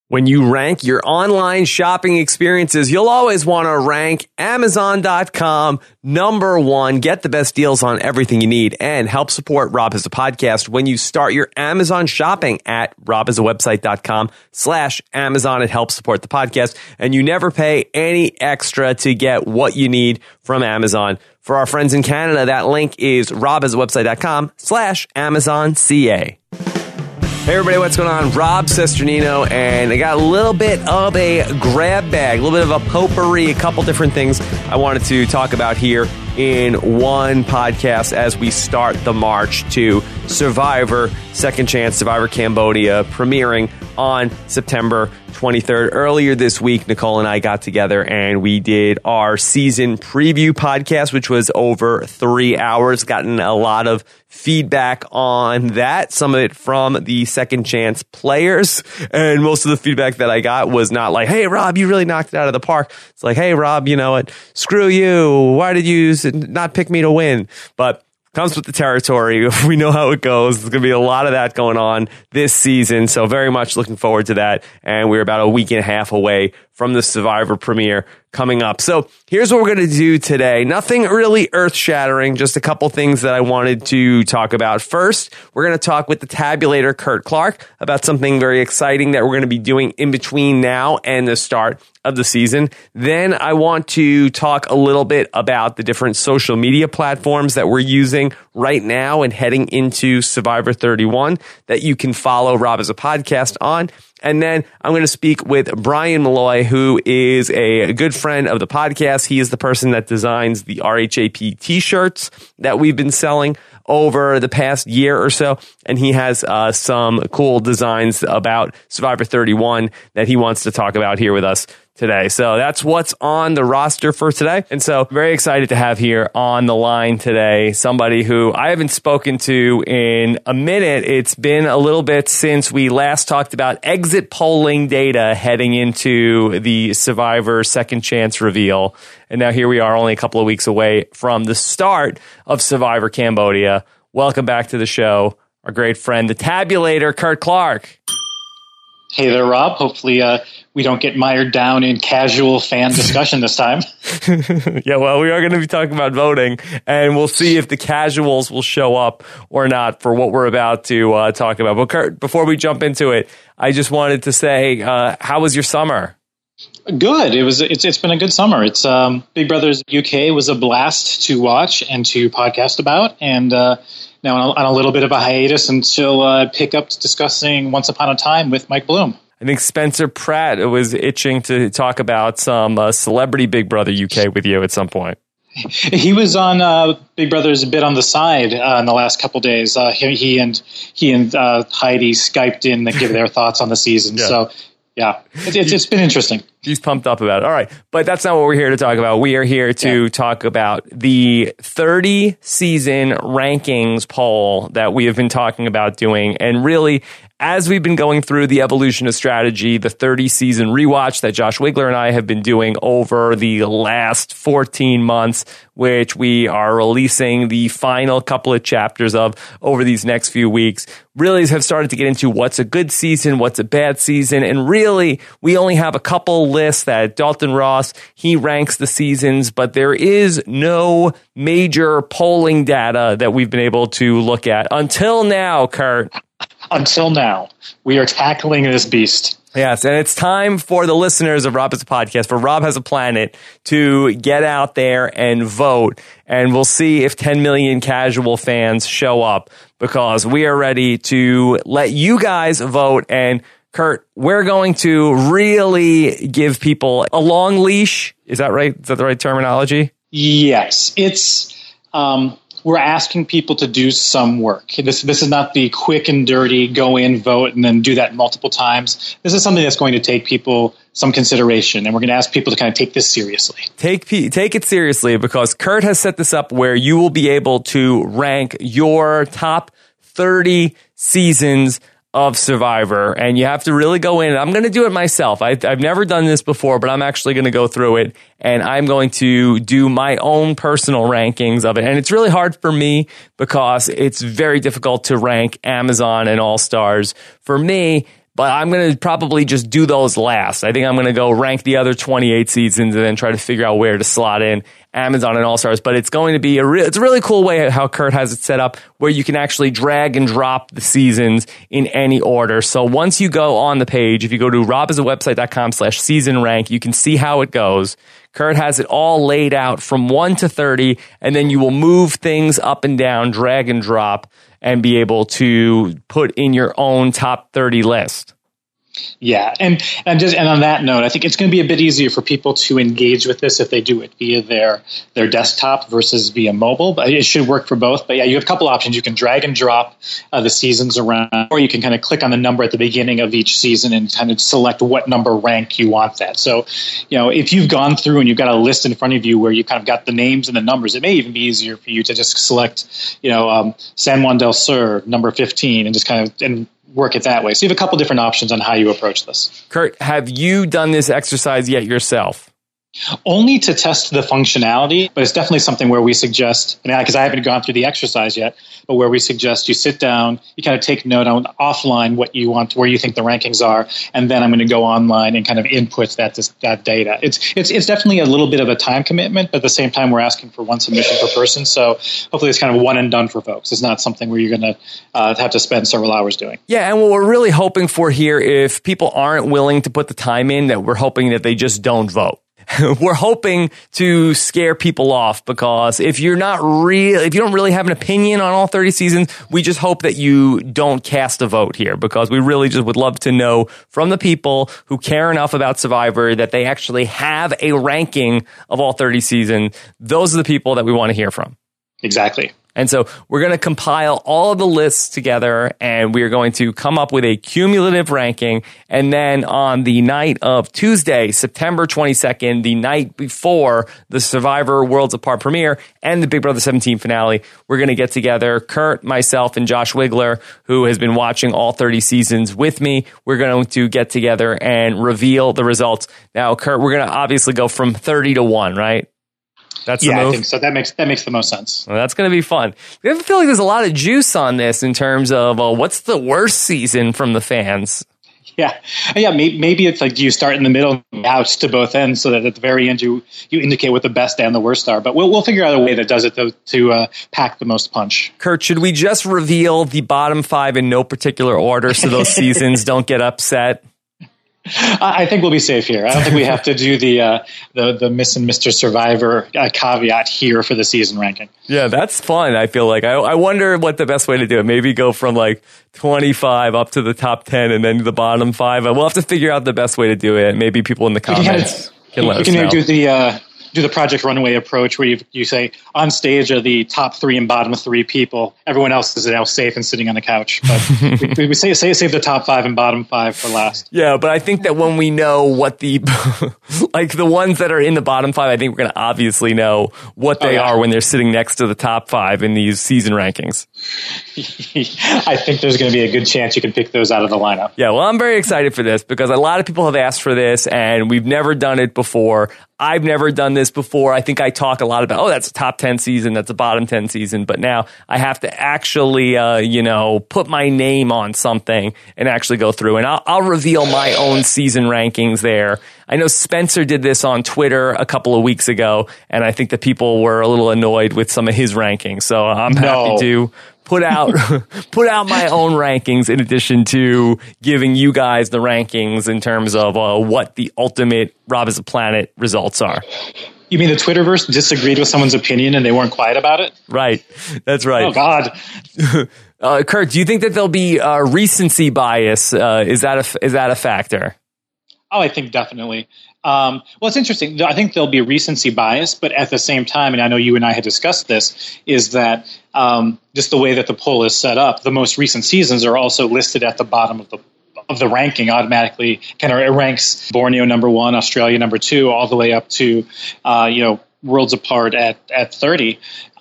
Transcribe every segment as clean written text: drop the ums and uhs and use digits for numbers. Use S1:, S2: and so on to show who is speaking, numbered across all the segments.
S1: When you rank your online shopping experiences, you'll always want to rank Amazon.com #1. Get the best deals on everything you need and help support Rob Has a Podcast when you start your Amazon shopping at robhasawebsite.com/Amazon. It helps support the podcast, and you never pay any extra to get what you need from Amazon. For our friends in Canada, that link is robhasawebsite.com/AmazonCA. Hey everybody, what's going on? Rob Cesternino, and I got a little bit of a grab bag, a little bit of a potpourri, a couple different things I wanted to talk about here in one podcast as we start the march to Survivor Second Chance, Survivor Cambodia, premiering on September 23rd. Earlier this week, Nicole and I got together and we did our season preview podcast, which was over 3 hours. Gotten a lot of feedback on that, some of it from the Second Chance players, and most of the feedback that I got was not like, hey Rob, you really knocked it out of the park. It's like, hey Rob, you know what, screw you, why did you not pick me to win? But comes with the territory. We know how it goes. There's going to be a lot of that going on this season, so very much looking forward to that. And we're about a week and a half away from the Survivor premiere coming up. So here's what we're going to do today. Nothing really earth-shattering, just a couple things that I wanted to talk about. First, we're going to talk with the tabulator, Kurt Clark, about something very exciting that we're going to be doing in between now and the start of the season. Then I want to talk a little bit about the different social media platforms that we're using right now and heading into Survivor 31 that you can follow Rob Has a Podcast on. And then I'm going to speak with Brian Malloy, who is a good friend of the podcast. He is the person that designs the RHAP t-shirts that we've been selling over the past year or so. And he has some cool designs about Survivor 31 that he wants to talk about here with us today. So that's what's on the roster for today. And so very excited to have here on the line today somebody who I haven't spoken to in a minute. It's been a little bit since we last talked about exit polling data heading into the Survivor Second Chance reveal. And now here we are, only a couple of weeks away from the start of Survivor Cambodia. Welcome back to the show, our great friend, the tabulator, Kurt Clark.
S2: Hey there, Rob. Hopefully we don't get mired down in casual fan discussion this time.
S1: Yeah, well, we are going to be talking about voting, and we'll see if the casuals will show up or not for what we're about to talk about. But Kurt, before we jump into it, I just wanted to say, how was your summer?
S2: Good. It's been a good summer. It's Big Brothers UK was a blast to watch and to podcast about, and now on a little bit of a hiatus until pick up discussing Once Upon a Time with Mike Bloom.
S1: I think Spencer Pratt was itching to talk about some celebrity Big Brother UK with you at some point.
S2: He was on Big Brother's a bit on the side in the last couple days. He and Heidi Skyped in to give their thoughts on the season. Yeah. So yeah, it's been interesting.
S1: He's pumped up about it. All right. But that's not what we're here to talk about. We are here to talk about the 30 season rankings poll that we have been talking about doing. And really, as we've been going through the evolution of strategy, the 30 season rewatch that Josh Wigler and I have been doing over the last 14 months, which we are releasing the final couple of chapters of over these next few weeks, really have started to get into what's a good season, what's a bad season. And really, we only have a couple lists that Dalton Ross, he ranks the seasons, but there is no major polling data that we've been able to look at until now, Kurt.
S2: Until now, we are tackling this beast.
S1: Yes, and it's time for the listeners of Rob Has a Podcast, for Rob Has a Planet, to get out there and vote. And we'll see if 10 million casual fans show up, because we are ready to let you guys vote. And Kurt, we're going to really give people a long leash. Is that right? Is that the right terminology?
S2: Yes. It's we're asking people to do some work. This is not the quick and dirty, go in, vote, and then do that multiple times. This is something that's going to take people some consideration, and we're going to ask people to kind of take this seriously.
S1: Take it seriously, because Kurt has set this up where you will be able to rank your top 30 seasons of Survivor, and you have to really go in. I'm going to do it myself. I've never done this before, but I'm actually going to go through it, and I'm going to do my own personal rankings of it. And it's really hard for me because it's very difficult to rank Amazon and All Stars. For me, but I'm going to probably just do those last. I think I'm going to go rank the other 28 seasons and then try to figure out where to slot in Amazon and All-Stars. But it's going to be it's a really cool way how Kurt has it set up, where you can actually drag and drop the seasons in any order. So once you go on the page, if you go to robisawebsite.com/season rank, you can see how it goes. Kurt has it all laid out from 1 to 30, and then you will move things up and down, drag and drop, and be able to put in your own top 30 list.
S2: Yeah, and on that note, I think it's going to be a bit easier for people to engage with this if they do it via their desktop versus via mobile. But it should work for both. But yeah, you have a couple options. You can drag and drop the seasons around, or you can kind of click on the number at the beginning of each season and kind of select what number rank you want that. So, if you've gone through and you've got a list in front of you where you kind of got the names and the numbers, it may even be easier for you to just select, San Juan del Sur, number 15, and just kind of work it that way. So you have a couple different options on how you approach this.
S1: Kurt, have you done this exercise yet yourself?
S2: Only to test the functionality, but it's definitely something where we suggest, because I haven't gone through the exercise yet, but where we suggest you sit down, you kind of take note on offline what you want, where you think the rankings are, and then I'm going to go online and kind of input that data. It's definitely a little bit of a time commitment, but at the same time, we're asking for one submission per person, so hopefully it's kind of one and done for folks. It's not something where you're going to have to spend several hours doing.
S1: Yeah, and what we're really hoping for here, if people aren't willing to put the time in, that we're hoping that they just don't vote. We're hoping to scare people off, because if you don't really have an opinion on all 30 seasons, we just hope that you don't cast a vote here, because we really just would love to know from the people who care enough about Survivor that they actually have a ranking of all 30 seasons. Those are the people that we want to hear from.
S2: Exactly.
S1: And so we're going to compile all of the lists together, and we're going to come up with a cumulative ranking. And then on the night of Tuesday, September 22nd, the night before the Survivor Worlds Apart premiere and the Big Brother 17 finale, we're going to get together, Kurt, myself, and Josh Wigler, who has been watching all 30 seasons with me. We're going to get together and reveal the results. Now, Kurt, we're going to obviously go from 30 to 1, right? That's the move?
S2: I think so. That makes the most sense.
S1: Well, that's going to be fun. I feel like there's a lot of juice on this in terms of what's the worst season from the fans.
S2: Yeah. Maybe it's like, do you start in the middle, outs to both ends, so that at the very end you indicate what the best and the worst are. But we'll figure out a way that does it to pack the most punch.
S1: Kurt, should we just reveal the bottom 5 in no particular order so those seasons don't get upset?
S2: I think we'll be safe here. I don't think we have to do the Miss and Mr. Survivor caveat here for the season ranking.
S1: Yeah, that's fun. I feel like I wonder what the best way to do it. Maybe go from like 25 up to the top 10 and then the bottom 5. We'll have to figure out the best way to do it. Maybe people in the comments can let us know.
S2: You can do the Project Runway approach, where you say on stage are the top 3 and bottom 3 people. Everyone else is now safe and sitting on the couch. But we say save the top 5 and bottom 5 for last.
S1: Yeah, but I think that when we know what the like the ones that are in the bottom 5, I think we're going to obviously know what they are when they're sitting next to the top 5 in these season rankings.
S2: I think there's going to be a good chance you can pick those out of the lineup.
S1: Yeah, well, I'm very excited for this, because a lot of people have asked for this, and we've never done it before. I've never done this before. I think I talk a lot about, that's a top 10 season, that's a bottom 10 season, but now I have to actually, put my name on something and actually go through, and I'll reveal my own season rankings there. I know Spencer did this on Twitter a couple of weeks ago, and I think that people were a little annoyed with some of his rankings, so I'm happy to put out my own rankings, in addition to giving you guys the rankings in terms of what the ultimate Rob is a Planet results are.
S2: You mean the Twitterverse disagreed with someone's opinion and they weren't quiet about it?
S1: Right. That's right.
S2: Oh, God.
S1: Kurt, do you think that there'll be recency bias? Is that a factor?
S2: Oh, I think definitely. Well, it's interesting. I think there'll be recency bias, but at the same time, and I know you and I had discussed this, is that just the way that the poll is set up, the most recent seasons are also listed at the bottom of the ranking automatically. Kind of, it ranks Borneo number 1, Australia number 2, all the way up to Worlds Apart at 30.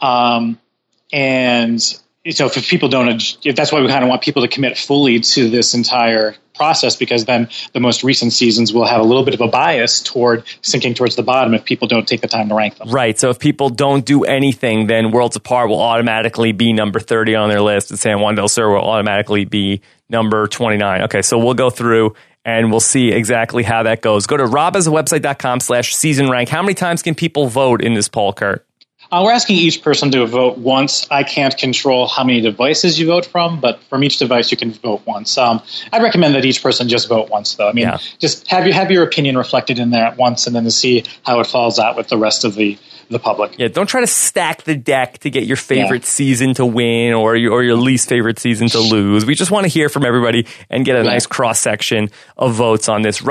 S2: And so if people don't, that's why we kind of want people to commit fully to this entire process, because then the most recent seasons will have a little bit of a bias toward sinking towards the bottom if people don't take the time to rank them.
S1: Right. So if people don't do anything, then Worlds Apart will automatically be number 30 on their list, and San Juan del Sur will automatically be number 29. Okay, so we'll go through and we'll see exactly how that goes. Go to robhasawebsite.com/season rank. How many times can people vote in this poll, Kurt?
S2: We're asking each person to vote once. I can't control how many devices you vote from, but from each device you can vote once. I'd recommend that each person just vote once, though. I mean, just have your opinion reflected in there at once, and then to see how it falls out with the rest of the public.
S1: Yeah, don't try to stack the deck to get your favorite season to win or your least favorite season to lose. We just want to hear from everybody and get a nice cross section of votes on this.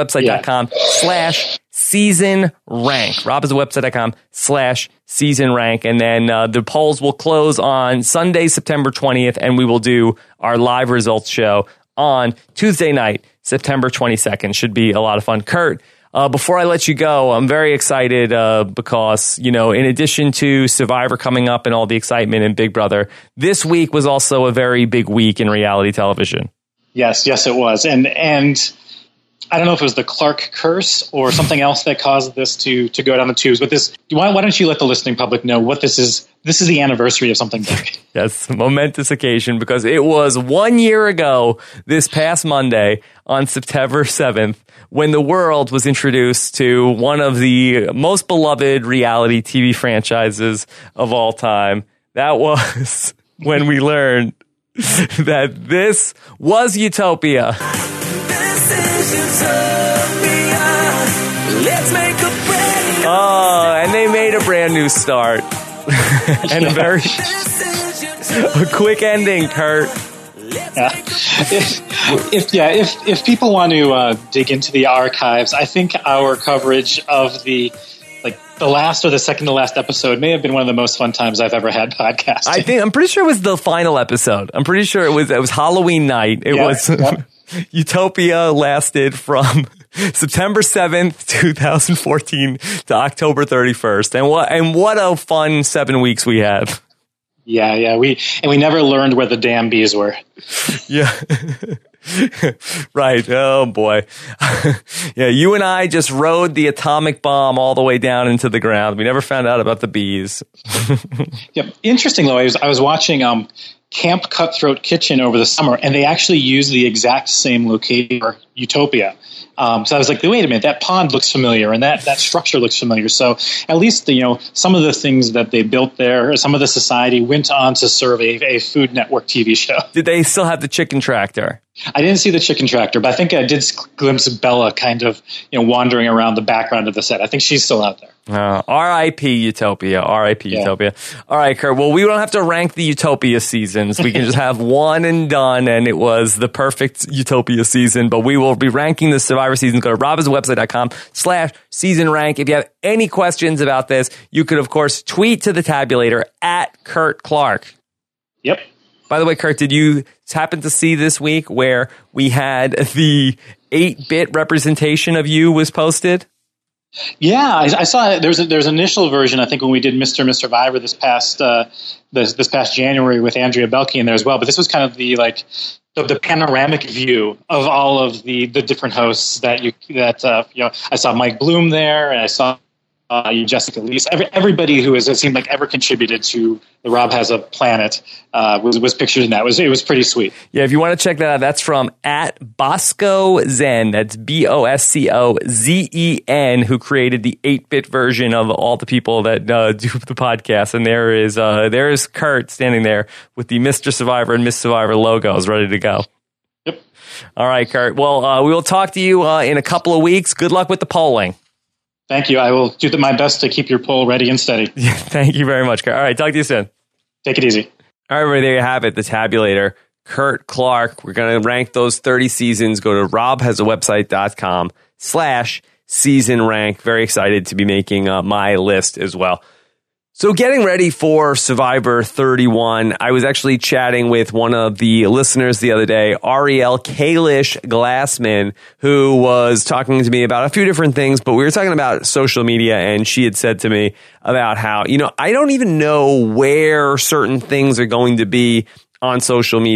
S1: robhasawebsite.com/season rank. robhasawebsite.com/season rank. And then the polls will close on Sunday, September 20th, and we will do our live results show on Tuesday night, September 22nd. Should be a lot of fun. Kurt, before I let you go, I'm very excited because, in addition to Survivor coming up and all the excitement in Big Brother, this week was also a very big week in reality television.
S2: Yes, it was. And I don't know if it was the Clark curse or something else that caused this to go down the tubes. But why don't you let the listening public know what this is? This is the anniversary of something big.
S1: Yes, momentous occasion because it was 1 year ago this past Monday on September 7th when the world was introduced to one of the most beloved reality TV franchises of all time. That was when we learned that this was Utopia. This is Utopia. Let's make a brand new and they made a brand new start. And a quick ending, Kurt.
S2: If people want to dig into the archives, I think our coverage of the last or the second to last episode may have been one of the most fun times I've ever had podcasting.
S1: I'm pretty sure it was the final episode. I'm pretty sure it was Halloween night. It was Utopia lasted from September 7th, 2014 to October 31st. And what a fun 7 weeks we had.
S2: Yeah. We never learned where the damn bees were.
S1: Yeah. Right. Oh boy. Yeah. You and I just rode the atomic bomb all the way down into the ground. We never found out about the bees.
S2: Yep. Interesting though. I was watching, Camp Cutthroat Kitchen over the summer, and they actually used the exact same location for Utopia. So I was like, wait a minute, that pond looks familiar, and that structure looks familiar. So at least, some of the things that they built there, some of the society went on to serve a Food Network TV show.
S1: Did they still have the chicken tractor?
S2: I didn't see the chicken tractor, but I think I did glimpse Bella kind of, wandering around the background of the set. I think she's still out there.
S1: R.I.P. Utopia. R.I.P. Utopia. All right, Kurt. Well, we don't have to rank the Utopia seasons. We can just have one and done, and it was the perfect Utopia season. But we will be ranking the Survivor seasons. Go to robhasawebsite.com/season rank. If you have any questions about this, you could, of course, tweet to the tabulator at Kurt Clark.
S2: Yep.
S1: By the way, Kurt, did you happen to see this week where we had the 8-bit representation of you was posted?
S2: Yeah, I saw it. There's an initial version, I think, when we did Mr. Survivor this past January with Andrea Belke in there as well. But this was kind of the panoramic view of all of the different hosts I saw Mike Bloom there, and I saw Jessica Lees. Everybody who it seemed like ever contributed to the Rob Has a Planet was pictured in that. It was pretty sweet.
S1: Yeah, if you want to check that out, that's from at Bosco Zen. That's BOSCOZEN, who created the 8-bit version of all the people that do the podcast. And there is Kurt standing there with the Mr. Survivor and Miss Survivor logos ready to go.
S2: Yep.
S1: All right, Kurt. Well, we will talk to you in a couple of weeks. Good luck with the polling.
S2: Thank you. I will do my best to keep your poll ready and steady.
S1: Yeah, thank you very much, Kurt. All right, talk to you soon.
S2: Take it easy.
S1: All right, everybody, there you have it, the tabulator. Kurt Clark. We're going to rank those 30 seasons. Go to robhasawebsite.com/season rank. Very excited to be making my list as well. So getting ready for Survivor 31, I was actually chatting with one of the listeners the other day, Ariel Kalish Glassman, who was talking to me about a few different things, but we were talking about social media, and she had said to me about how, I don't even know where certain things are going to be on social media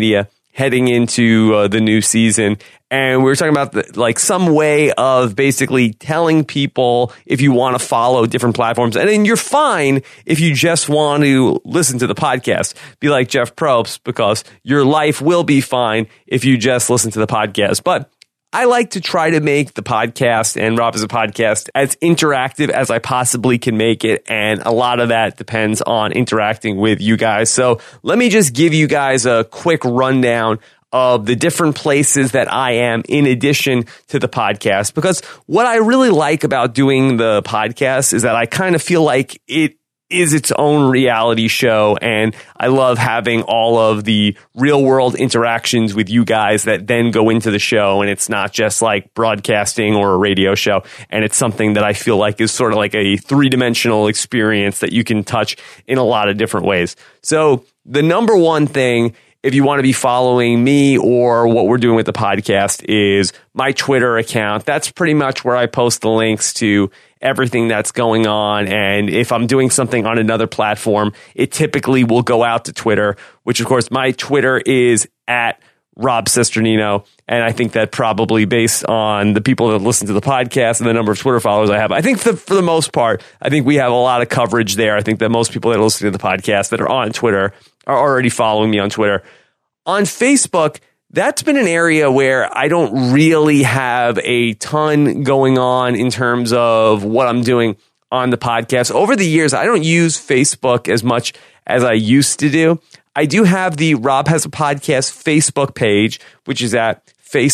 S1: heading into the new season. And we were talking about some way of basically telling people if you want to follow different platforms. And then you're fine if you just want to listen to the podcast. Be like Jeff Probst, because your life will be fine if you just listen to the podcast. But I like to try to make the podcast and Rob Has a Podcast as interactive as I possibly can make it. And a lot of that depends on interacting with you guys. So let me just give you guys a quick rundown of the different places that I am in addition to the podcast. Because what I really like about doing the podcast is that I kind of feel like it is its own reality show, and I love having all of the real world interactions with you guys that then go into the show, and it's not just like broadcasting or a radio show, and it's something that I feel like is sort of like a three-dimensional experience that you can touch in a lot of different ways. So the number one thing, if you want to be following me or what we're doing with the podcast, is my Twitter account. That's pretty much where I post the links to everything that's going on. And if I'm doing something on another platform, it typically will go out to Twitter, which of course my Twitter is at Rob Cesternino. And I think that probably based on the people that listen to the podcast and the number of Twitter followers I have, I think for the most part, I think we have a lot of coverage there. I think that most people that are listening to the podcast that are on Twitter are already following me on Twitter. On Facebook, that's been an area where I don't really have a ton going on in terms of what I'm doing on the podcast. Over the years, I don't use Facebook as much as I used to do. I do have the Rob Has a Podcast Facebook page, which is at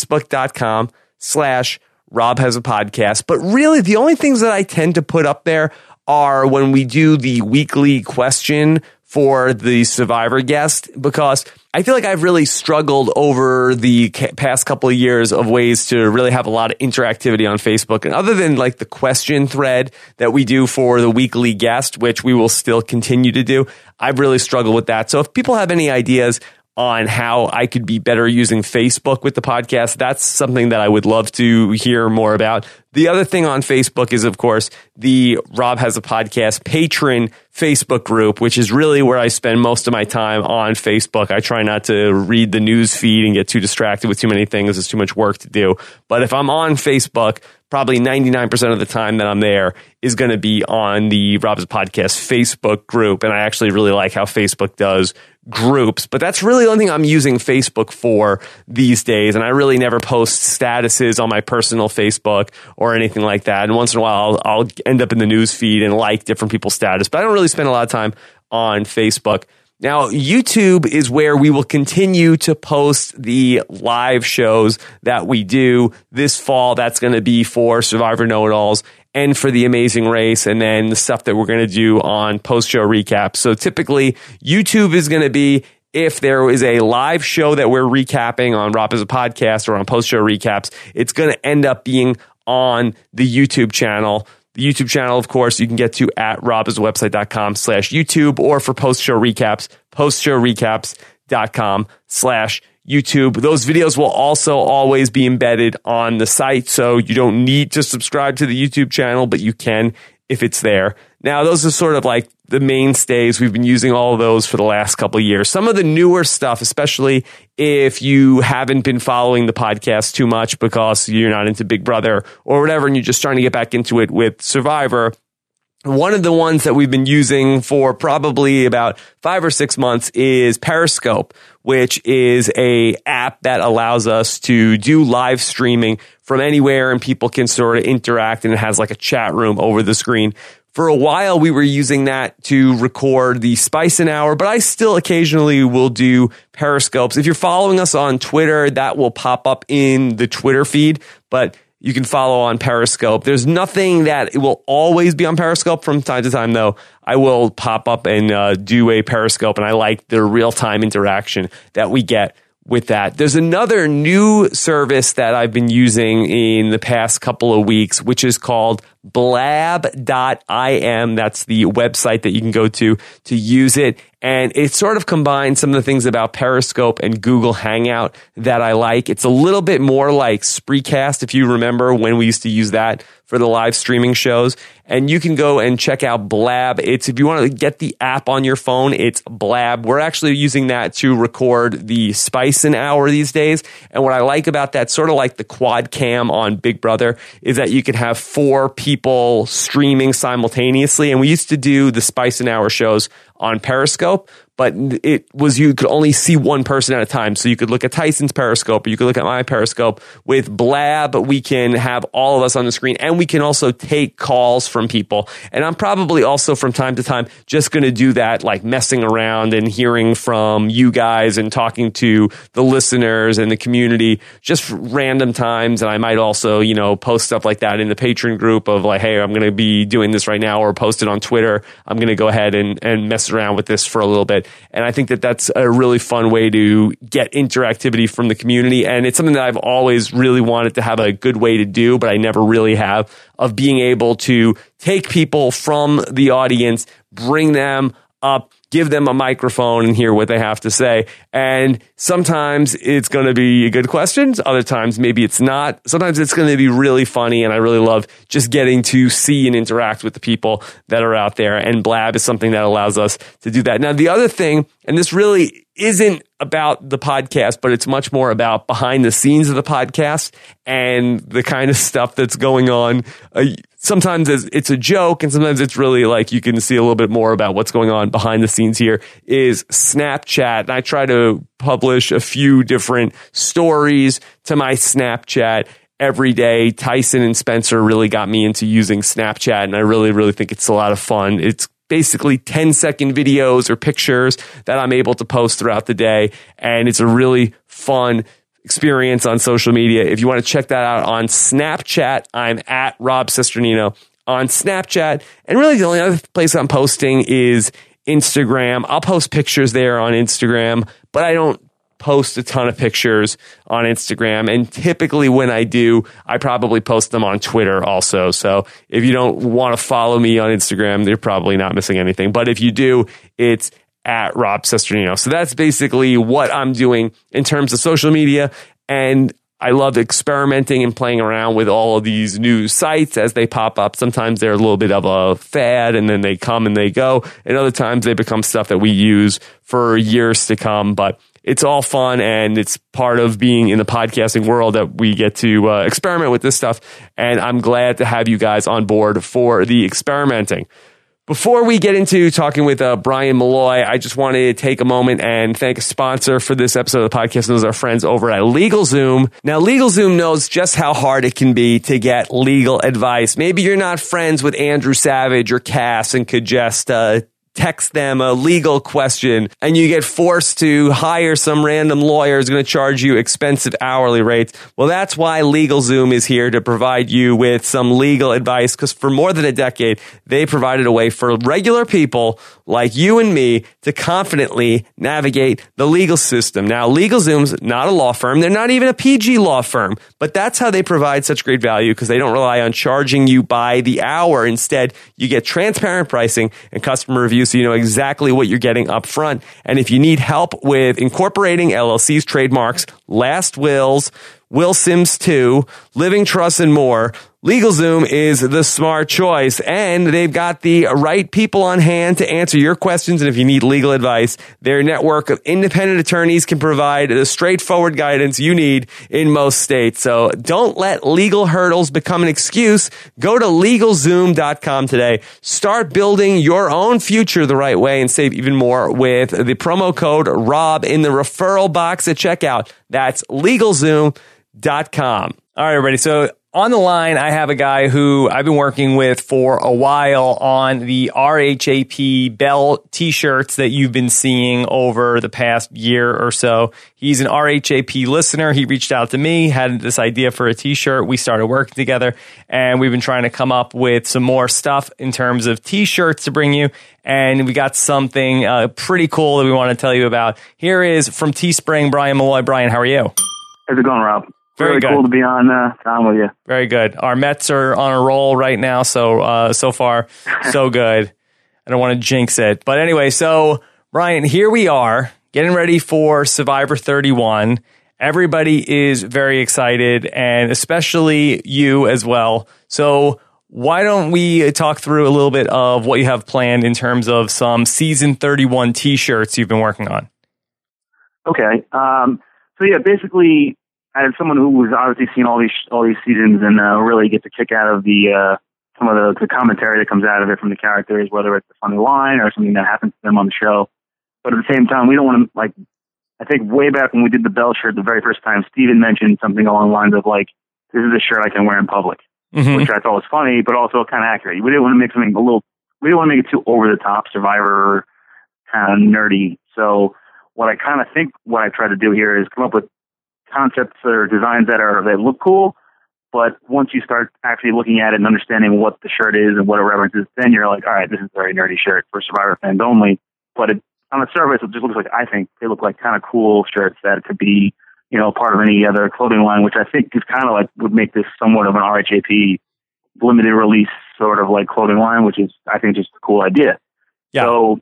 S1: facebook.com/Rob Has a Podcast. But really, the only things that I tend to put up there are when we do the weekly question for the Survivor guest, because I feel like I've really struggled over the past couple of years of ways to really have a lot of interactivity on Facebook. And other than like the question thread that we do for the weekly guest, which we will still continue to do, I've really struggled with that. So if people have any ideas on how I could be better using Facebook with the podcast, that's something that I would love to hear more about. The other thing on Facebook is, of course, the Rob Has a Podcast patron Facebook group, which is really where I spend most of my time on Facebook. I try not to read the news feed and get too distracted with too many things. There's too much work to do. But if I'm on Facebook, probably 99% of the time that I'm there is going to be on the Rob Has a Podcast Facebook group. And I actually really like how Facebook does groups, but that's really the only thing I'm using Facebook for these days. And I really never post statuses on my personal Facebook or anything like that. And once in a while, I'll end up in the news feed and like different people's status, but I don't really spend a lot of time on Facebook. Now, YouTube is where we will continue to post the live shows that we do this fall. That's going to be for Survivor Know-It-Alls and for The Amazing Race, and then the stuff that we're going to do on post-show recaps. So typically, YouTube is going to be if there is a live show that we're recapping on Rob Has a Podcast or on post-show recaps, it's going to end up being on the YouTube channel. The YouTube channel, of course, you can get to at robhasawebsite.com/YouTube, or for post-show recaps, postshowrecaps.com/YouTube. Those videos will also always be embedded on the site, so you don't need to subscribe to the YouTube channel, but you can if it's there. Now, those are sort of like the mainstays. We've been using all of those for the last couple of years. Some of the newer stuff, especially if you haven't been following the podcast too much because you're not into Big Brother or whatever, and you're just trying to get back into it with Survivor, one of the ones that we've been using for probably about 5 or 6 months is Periscope, which is a app that allows us to do live streaming from anywhere, and people can sort of interact, and it has like a chat room over the screen. For a while, we were using that to record the Spice and Hour, but I still occasionally will do Periscopes. If you're following us on Twitter, that will pop up in the Twitter feed, but you can follow on Periscope. There's nothing that it will always be on Periscope. From time to time, though, I will pop up and do a Periscope, and I like the real-time interaction that we get with that. There's another new service that I've been using in the past couple of weeks, which is called blab.im. That's the website that you can go to use it. And it sort of combines some of the things about Periscope and Google Hangout that I like. It's a little bit more like Spreecast, if you remember when we used to use that for the live streaming shows. And you can go and check out Blab. If you want to get the app on your phone, it's Blab. We're actually using that to record the Spicin' Hour these days. And what I like about that, sort of like the quad cam on Big Brother, is that you can have 4 people streaming simultaneously. And we used to do the Spicin' Hour shows on Periscope, but it was, you could only see one person at a time. So you could look at Tyson's Periscope, or you could look at my Periscope. With Blab, we can have all of us on the screen, and we can also take calls from people. And I'm probably also from time to time just going to do that, like messing around and hearing from you guys and talking to the listeners and the community, just random times. And I might also, post stuff like that in the patron group of like, hey, I'm going to be doing this right now, or post it on Twitter. I'm going to go ahead and mess around with this for a little bit. And I think that that's a really fun way to get interactivity from the community. And it's something that I've always really wanted to have a good way to do, but I never really have, of being able to take people from the audience, bring them up, give them a microphone and hear what they have to say. And sometimes it's going to be good questions. Other times, maybe it's not. Sometimes it's going to be really funny. And I really love just getting to see and interact with the people that are out there. And Blab is something that allows us to do that. Now, the other thing, and this really isn't about the podcast, but it's much more about behind the scenes of the podcast and the kind of stuff that's going on. Sometimes it's a joke, and sometimes it's really like you can see a little bit more about what's going on behind the scenes here, is Snapchat. And I try to publish a few different stories to my Snapchat every day. Tyson and Spencer really got me into using Snapchat, and I really, really think it's a lot of fun. It's basically 10-second videos or pictures that I'm able to post throughout the day, and it's a really fun experience on social media. If you want to check that out on Snapchat, I'm at Rob Cesternino on Snapchat. And really the only other place I'm posting is Instagram. I'll post pictures there on Instagram, but I don't post a ton of pictures on Instagram. And typically when I do, I probably post them on Twitter also. So if you don't want to follow me on Instagram, you're probably not missing anything. But if you do, it's at Rob Cesternino. So that's basically what I'm doing in terms of social media. And I love experimenting and playing around with all of these new sites as they pop up. Sometimes they're a little bit of a fad, and then they come and they go. And other times they become stuff that we use for years to come. But it's all fun, and it's part of being in the podcasting world that we get to experiment with this stuff. And I'm glad to have you guys on board for the experimenting. Before we get into talking with Brian Malloy, I just wanted to take a moment and thank a sponsor for this episode of the podcast. Those are our friends over at LegalZoom. Now, LegalZoom knows just how hard it can be to get legal advice. Maybe you're not friends with Andrew Savage or Cass and could just text them a legal question, and you get forced to hire some random lawyer who's going to charge you expensive hourly rates. Well, that's why LegalZoom is here to provide you with some legal advice, because for more than a decade, they provided a way for regular people like you and me to confidently navigate the legal system. Now, LegalZoom's not a law firm. They're not even a PG law firm, but that's how they provide such great value, because they don't rely on charging you by the hour. Instead, you get transparent pricing and customer reviews, so you know exactly what you're getting up front. And if you need help with incorporating LLCs, trademarks, last wills, Will Sims 2, living trusts, and more, LegalZoom is the smart choice, and they've got the right people on hand to answer your questions. And if you need legal advice, their network of independent attorneys can provide the straightforward guidance you need in most states. So don't let legal hurdles become an excuse. Go to LegalZoom.com today. Start building your own future the right way and save even more with the promo code ROB in the referral box at checkout. That's LegalZoom.com. All right, everybody. So on the line, I have a guy who I've been working with for a while on the RHAP Bell t-shirts that you've been seeing over the past year or so. He's an RHAP listener. He reached out to me, had this idea for a t-shirt. We started working together, and we've been trying to come up with some more stuff in terms of t-shirts to bring you. And we got something pretty cool that we want to tell you about. Here is from Teespring, Brian Malloy. Brian, how are you?
S3: How's it going, Rob? Really cool to be on with you.
S1: Very good. Our Mets are on a roll right now, so far, so good. I don't want to jinx it. But anyway, so, Brian, here we are, getting ready for Survivor 31. Everybody is very excited, and especially you as well. So why don't we talk through a little bit of what you have planned in terms of some Season 31 T-shirts you've been working on?
S3: Okay. So, yeah, basically, as someone who was obviously seen all these seasons and really gets a kick out of some of the commentary that comes out of it from the characters, whether it's a funny line or something that happens to them on the show. But at the same time, we don't want to, I think way back when we did the Bell shirt the very first time, Steven mentioned something along the lines of this is a shirt I can wear in public, which I thought was funny, but also kind of accurate. We didn't want to make something we didn't want to make it too over the top, Survivor kind of nerdy. So what I try to do here is come up with concepts or designs that look cool, but once you start actually looking at it and understanding what the shirt is and what it references, then you're like, all right, this is a very nerdy shirt for Survivor fans only. But on the surface, it just looks like, I think they look like kind of cool shirts that could be, part of any other clothing line, which I think is kind of would make this somewhat of an RHAP limited release sort of clothing line, which is, I think, just a cool idea.
S1: Yeah.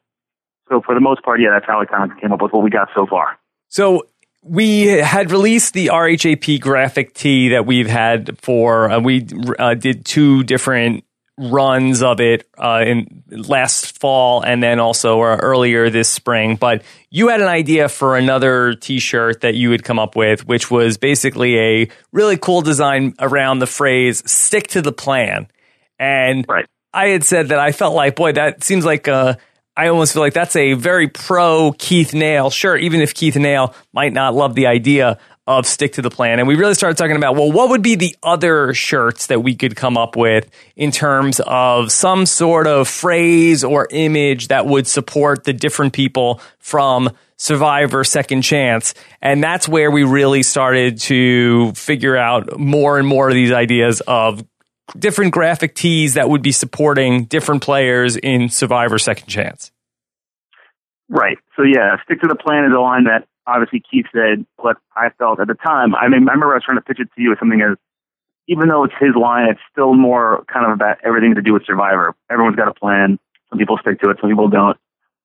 S3: So for the most part, yeah, that's how I kind of came up with what we got so far.
S1: So we had released the RHAP graphic tee that we've had for, we did 2 different runs of it in last fall and then also earlier this spring. But you had an idea for another T-shirt that you had come up with, which was basically a really cool design around the phrase "stick to the plan." And
S3: right.
S1: I had said that I felt like, boy, that seems like I almost feel like that's a very pro Keith Nail shirt, even if Keith Nail might not love the idea of stick to the plan. And we really started talking about, well, what would be the other shirts that we could come up with in terms of some sort of phrase or image that would support the different people from Survivor Second Chance. And that's where we really started to figure out more and more of these ideas of different graphic tees that would be supporting different players in Survivor Second Chance.
S3: Right. So, yeah, stick to the plan is a line that obviously Keith said, but I felt at the time, I remember I was trying to pitch it to you as something as, even though it's his line, it's still more kind of about everything to do with Survivor. Everyone's got a plan. Some people stick to it, some people don't.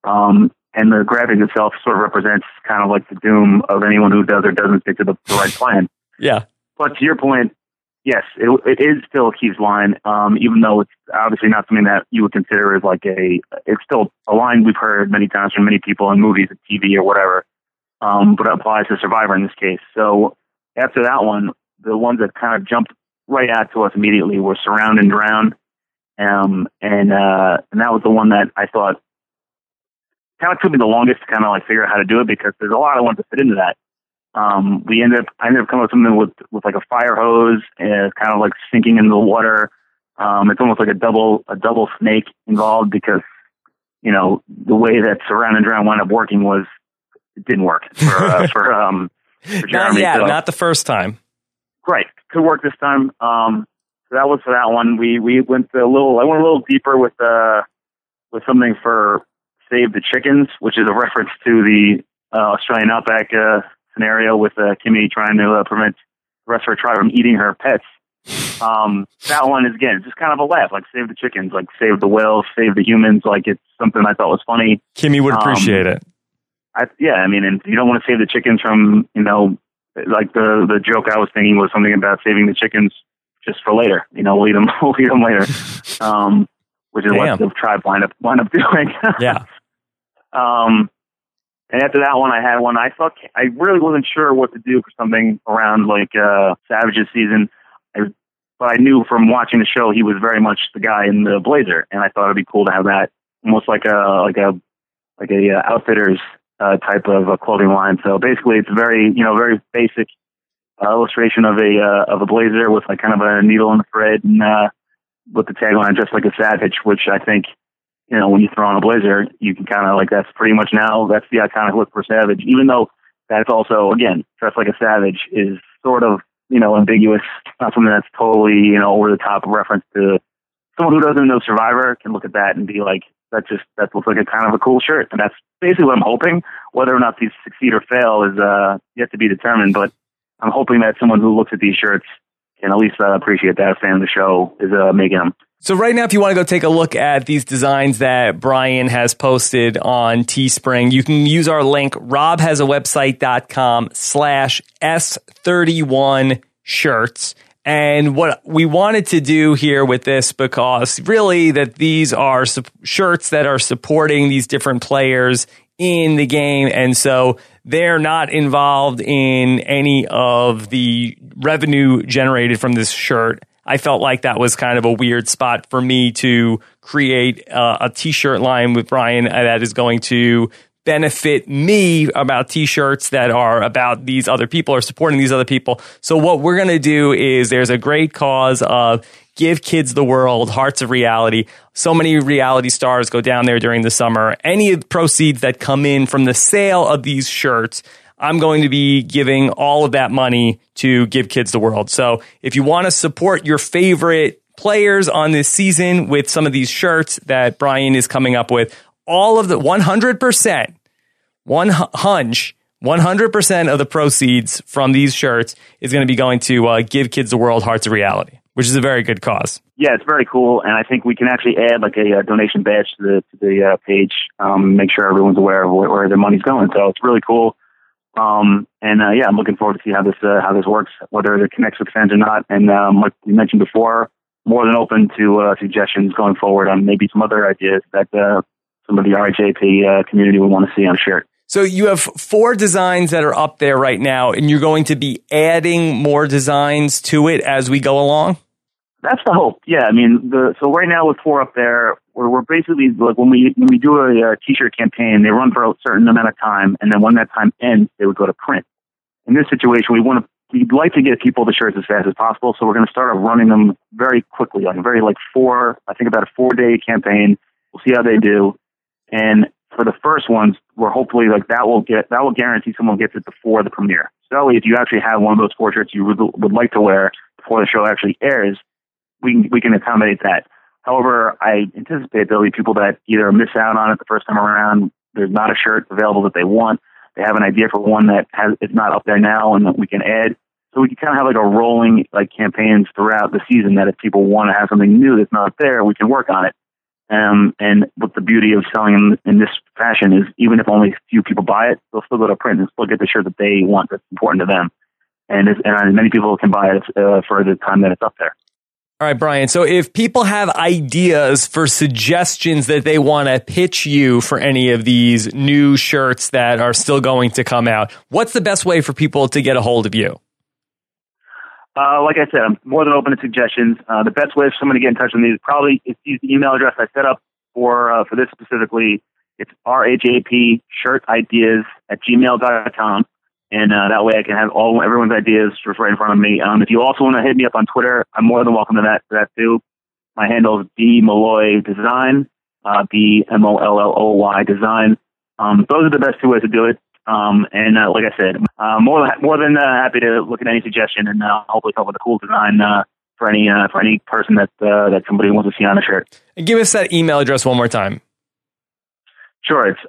S3: And the graphic itself sort of represents kind of the doom of anyone who does or doesn't stick to the right plan.
S1: Yeah.
S3: But to your point, yes, it is still Keith's line, even though it's obviously not something that you would consider as it's still a line we've heard many times from many people in movies and TV or whatever, but it applies to Survivor in this case. So after that one, the ones that kind of jumped right out to us immediately were Surround and Drown, and that was the one that I thought kind of took me the longest to kind of figure out how to do it, because there's a lot I wanted to fit into that. I ended up coming up with something with a fire hose and kind of sinking in the water. It's almost like a double snake involved, because, the way that Surround and Drown wound up working was, it didn't work for Jeremy.
S1: Not yet, not the first time.
S3: Right. Could work this time. So that was for that one. I went a little deeper with something for Save the Chickens, which is a reference to the Australian outback scenario with Kimmy trying to prevent the rest of her tribe from eating her pets. That one is, again, just kind of a laugh, save the chickens, save the whales, save the humans. It's something I thought was funny.
S1: Kimmy would appreciate it.
S3: And you don't want to save the chickens from, the joke I was thinking was something about saving the chickens just for later. We'll eat them later. Which is what the tribe wind up doing.
S1: Yeah.
S3: And after that one, I had one. I thought I really wasn't sure what to do for something around Savage's season, but I knew from watching the show he was very much the guy in the blazer, and I thought it'd be cool to have that, almost like a outfitters type of clothing line. So basically, it's very basic illustration of a blazer with kind of a needle in the thread, and with the tagline "Just Like a Savage," which I think, when you throw on a blazer, you can kind of that's pretty much now, that's the iconic look for Savage, even though that's also, again, Dressed Like a Savage is sort of, ambiguous, not something that's totally, over the top reference to someone who doesn't know Survivor can look at that and be like, that looks like a kind of a cool shirt. And that's basically what I'm hoping. Whether or not these succeed or fail is yet to be determined, but I'm hoping that someone who looks at these shirts can at least appreciate that a fan of the show is making them.
S1: So right now, if you want to go take a look at these designs that Brian has posted on Teespring, you can use our link, robhasawebsite.com/S31 shirts. And what we wanted to do here with this, because really that these are shirts that are supporting these different players in the game. And so they're not involved in any of the revenue generated from this shirt. I felt like that was kind of a weird spot for me to create a t-shirt line with Brian that is going to benefit me about t-shirts that are about these other people or supporting these other people. So what we're going to do is there's a great cause of Give Kids the World, Hearts of Reality. So many reality stars go down there during the summer. Any of the proceeds that come in from the sale of these shirts, I'm going to be giving all of that money to Give Kids the World. So if you want to support your favorite players on this season with some of these shirts that Brian is coming up with, all of the 100%, 100% of the proceeds from these shirts is going to be going to Give Kids the World, Hearts of Reality, which is a very good cause.
S3: Yeah, it's very cool, and I think we can actually add like a donation badge to the page, make sure everyone's aware of where their money's going. So it's really cool. I'm looking forward to see how this works, whether it connects with fans or not. And like you mentioned before, more than open to suggestions going forward on maybe some other ideas that some of the RHAP community would want to see on a shirt.
S1: So you have 4 designs that are up there right now, and you're going to be adding more designs to it as we go along?
S3: That's the hope. Yeah, I mean, so right now with 4 up there, we're basically like when we do a t-shirt campaign, they run for a certain amount of time, and then when that time ends, they would go to print. In this situation, we'd like to get people the shirts as fast as possible, so we're going to start running them very quickly, like about a 4-day campaign. We'll see how they do, and for the first ones, we're hopefully like that will guarantee someone gets it before the premiere. So if you actually have one of those 4 shirts you would like to wear before the show actually airs, we can accommodate that. However, I anticipate there'll be people that either miss out on it the first time around. There's not a shirt available that they want. They have an idea for one that it's not up there now and that we can add. So we can kind of have like a rolling like campaigns throughout the season that if people want to have something new that's not there, we can work on it. And what the beauty of selling in this fashion is, even if only a few people buy it, they'll still go to print and still get the shirt that they want that's important to them. And many people can buy it for the time that it's up there.
S1: All right, Brian. So if people have ideas for suggestions that they want to pitch you for any of these new shirts that are still going to come out, what's the best way for people to get a hold of you?
S3: Like I said, I'm more than open to suggestions. The best way for someone to get in touch with me is probably use the email address I set up for this specifically. It's rhapshirtideas@gmail.com. And that way I can have everyone's ideas just right in front of me. If you also want to hit me up on Twitter, I'm more than welcome to that too. My handle is bmolloy design, BMOLLOY design. Those are the best 2 ways to do it. Like I said, more than happy to look at any suggestion and hopefully come up with a cool design for any person that somebody wants to see on a shirt.
S1: And give us that email address one more time.
S3: Sure, it's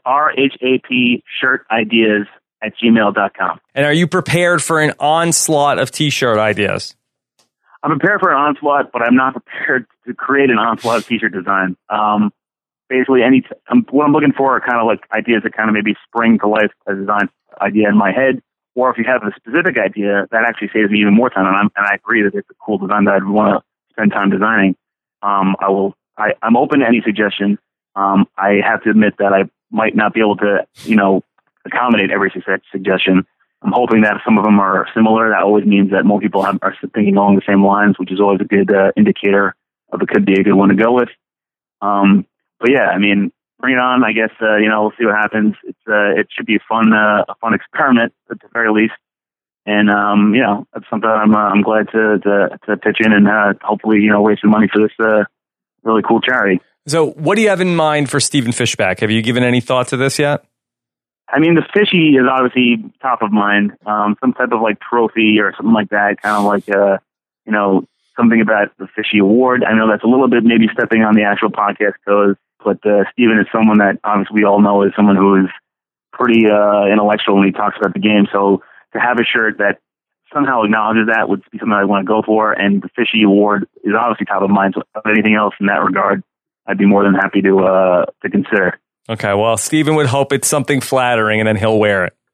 S3: rhapshirtideas@gmail.com.
S1: And are you prepared for an onslaught of t-shirt ideas?
S3: I'm prepared for an onslaught, but I'm not prepared to create an onslaught of t-shirt design. Basically, what I'm looking for are kind of like ideas that kind of maybe spring to life a design idea in my head. Or if you have a specific idea, that actually saves me even more time. And I agree that it's a cool design that I'd want to spend time designing. I'm open to any suggestion. I have to admit that I might not be able to, accommodate every suggestion. I'm hoping that some of them are similar. That always means that more people are thinking along the same lines, which is always a good indicator of it could be a good one to go with. But yeah, I mean, bring it on. I guess we'll see what happens. It should be a fun experiment at the very least. And that's something I'm glad to pitch in and hopefully raise some money for this really cool charity.
S1: So, what do you have in mind for Stephen Fishbach? Have you given any thought to this yet?
S3: I mean, the fishy is obviously top of mind. Some type of like trophy or something like that, kind of like something about the Fishy Award. I know that's a little bit maybe stepping on the actual podcast toes, but Stephen is someone that obviously we all know is someone who is pretty intellectual when he talks about the game. So to have a shirt that somehow acknowledges that would be something I want to go for. And the Fishy Award is obviously top of mind. So if anything else in that regard, I'd be more than happy to consider.
S1: Okay, well, Stephen would hope it's something flattering, and then he'll wear it.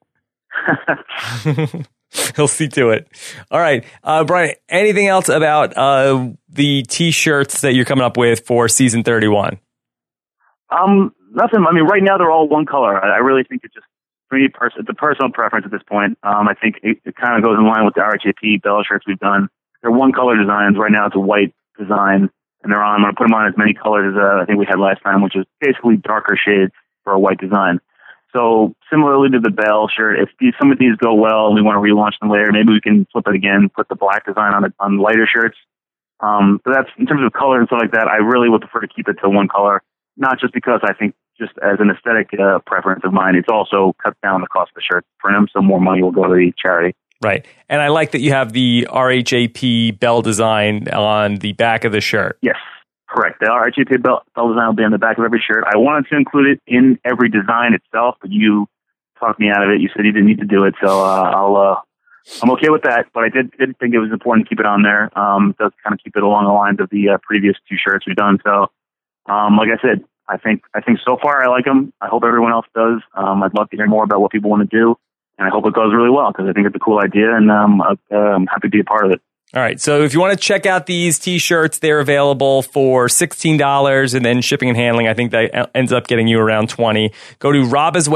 S1: He'll see to it. All right, Brian, anything else about the T-shirts that you're coming up with for season 31?
S3: Nothing. I mean, right now they're all one color. I really think it's just, for me, it's a personal preference at this point. I think it kind of goes in line with the RHAP Bell shirts we've done. They're one color designs. Right now it's a white design, and they're on. I'm going to put them on as many colors as I think we had last time, which is basically darker shades for a white design. So similarly to the Bell shirt, if some of these go well and we want to relaunch them later, maybe we can flip it again, put the black design on lighter shirts. But that's, in terms of color and stuff like that, I really would prefer to keep it to one color, not just because I think just as an aesthetic preference of mine, it's also cuts down the cost of the shirt for them, so more money will go to the charity.
S1: Right. And I like that you have the RHAP Bell design on the back of the shirt.
S3: Yes. Correct. The RHAP bell design will be on the back of every shirt. I wanted to include it in every design itself, but you talked me out of it. You said you didn't need to do it, so I'm okay with that. But I did think it was important to keep it on there. It does kind of keep it along the lines of the previous two shirts we've done. So, like I said, I think so far I like them. I hope everyone else does. I'd love to hear more about what people want to do, and I hope it goes really well because I think it's a cool idea, and I'm happy to be a part of it.
S1: All right, so if you want to check out these T-shirts, they're available for $16, and then shipping and handling, I think that ends up getting you around $20. Go to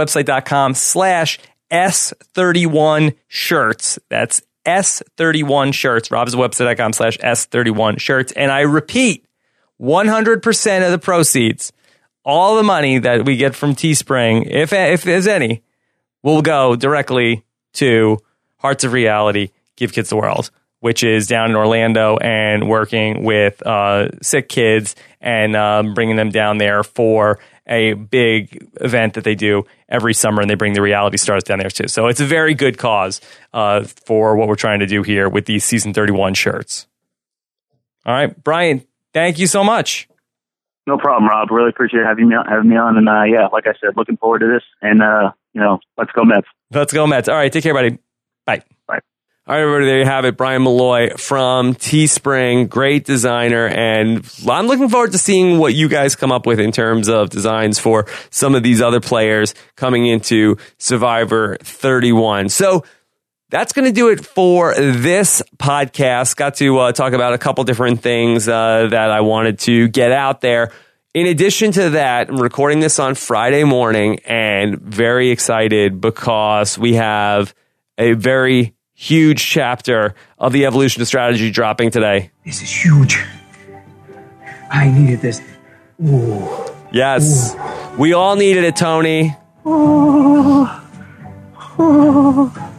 S1: robhaswebsite.com/S31shirts. That's S31shirts, robhaswebsite.com/S31shirts. And I repeat, 100% of the proceeds, all the money that we get from Teespring, if there's any, will go directly to Hearts of Reality, Give Kids the World, which is down in Orlando and working with sick kids and bringing them down there for a big event that they do every summer, and they bring the reality stars down there too. So it's a very good cause for what we're trying to do here with these Season 31 shirts. All right, Brian, thank you so much.
S3: No problem, Rob. Really appreciate having me on. And yeah, like I said, looking forward to this. And, let's go Mets.
S1: Let's go Mets. All right, take care, buddy. Bye.
S3: Bye.
S1: All right, everybody, there you have it. Brian Malloy from Teespring, great designer. And I'm looking forward to seeing what you guys come up with in terms of designs for some of these other players coming into Survivor 31. So that's going to do it for this podcast. Got to talk about a couple different things that I wanted to get out there. In addition to that, I'm recording this on Friday morning and very excited because we have a very huge chapter of the Evolution of Strategy dropping today.
S4: This is huge. I needed this. Ooh.
S1: Yes. Ooh. We all needed it, Tony.
S4: Oh. Oh.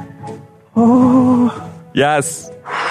S4: Oh.
S1: Yes.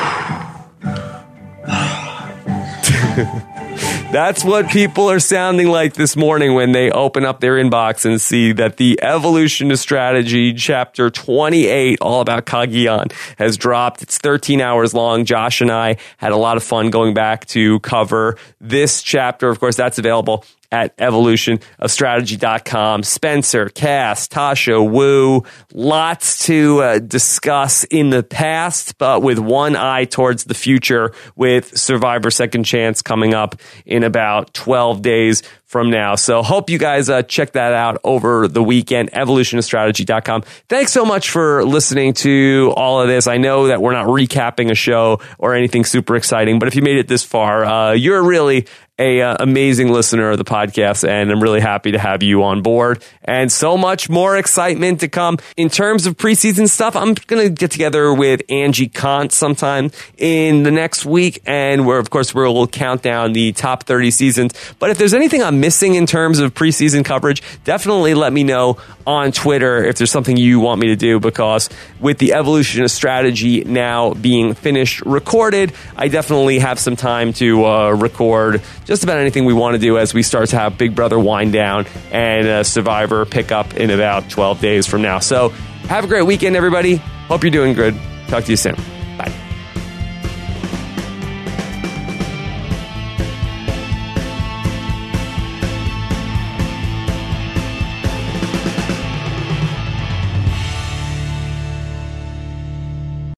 S1: That's what people are sounding like this morning when they open up their inbox and see that the Evolution of Strategy chapter 28, all about Cagayan, has dropped. It's 13 hours long. Josh and I had a lot of fun going back to cover this chapter. Of course, that's available at evolutionofstrategy.com. Spencer, Cass, Tasha, Wu, lots to discuss in the past, but with one eye towards the future with Survivor Second Chance coming up in about 12 days from now. So hope you guys check that out over the weekend, evolutionofstrategy.com. Thanks so much for listening to all of this. I know that we're not recapping a show or anything super exciting, but if you made it this far, you're really an amazing listener of the podcast, and I'm really happy to have you on board. And so much more excitement to come. In terms of preseason stuff, I'm going to get together with Angie Kant sometime in the next week, and we'll count down the top 30 seasons. But if there's anything I'm missing in terms of preseason coverage, definitely let me know on Twitter if there's something you want me to do, because with the Evolution of Strategy now being finished recorded, I definitely have some time to record just about anything we want to do as we start to have Big Brother wind down and Survivor pick up in about 12 days from now. So have a great weekend, everybody. Hope you're doing good. Talk to you soon.